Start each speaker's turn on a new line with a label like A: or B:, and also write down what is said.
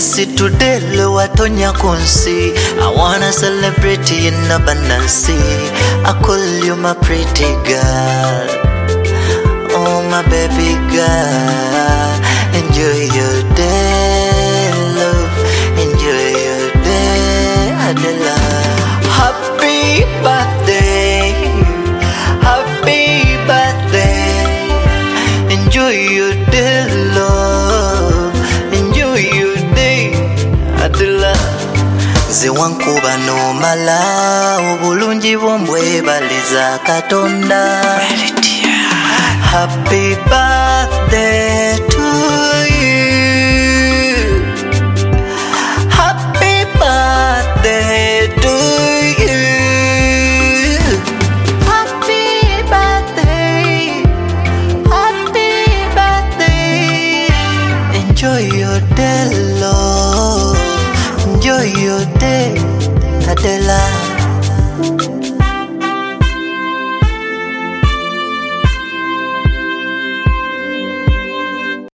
A: see today lo watonya kunsi. I wanna celebrate in abundance. I call you my pretty girl. Oh my baby girl. Enjoy your day, love. Enjoy your day, Adela. Happy birthday. Happy birthday. Enjoy your day, love. Enjoy your day, Adela. Zewankuba no mala obulungi bombwe baliza Katonda. Happy birthday to you. Happy birthday to you. Happy birthday. Happy birthday. Enjoy your day, love. Enjoy your day, Adela.